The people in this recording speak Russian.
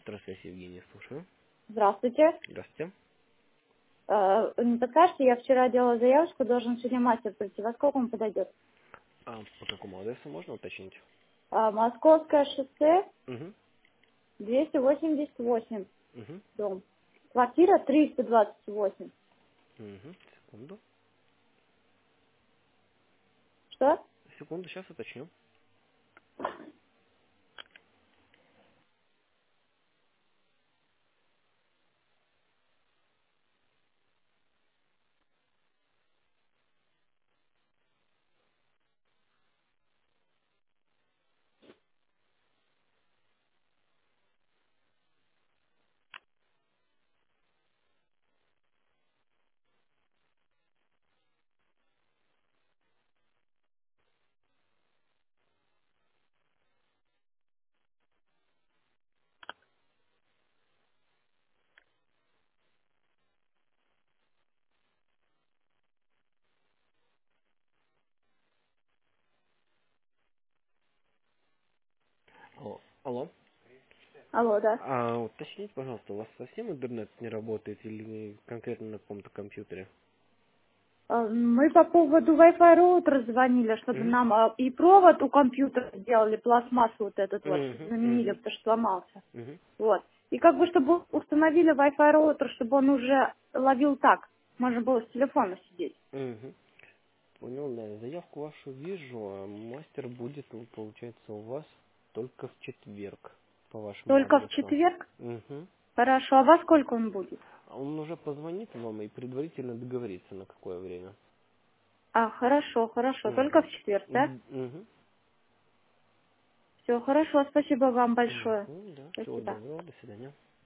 Центр связи Евгений, слушаю. Здравствуйте. Здравствуйте. Не подскажете, я вчера делала заявочку, должен сегодня мастер прийти. Во сколько он подойдет? По какому адресу можно уточнить? Московское шоссе, Угу. 288, Угу. дом. Квартира 328. Угу. Секунду. Что? Секунду, сейчас уточню. Алло. Алло. Алло, да. Уточните, пожалуйста, у вас совсем интернет не работает или конкретно на каком-то компьютере? Мы по поводу Wi-Fi роутера звонили, чтобы Угу. нам и провод у компьютера сделали, пластмассу вот этот вот, Угу. заменили, Угу. потому что сломался. Угу. Вот. И как бы, чтобы установили Wi-Fi роутер, чтобы он уже ловил так. Можно было с телефона сидеть. Угу. Понял, да. Заявку вашу вижу, а мастер будет, получается, у вас только в четверг по вашему Только в адресу. четверг? Угу. Хорошо. А во сколько он будет? Он уже позвонит вам и предварительно договорится, на какое время. Хорошо, хорошо. Только Угу. в четверг, да? Угу. Все, хорошо. Спасибо вам большое. Угу, да. Всего Спасибо. доброго, до свидания.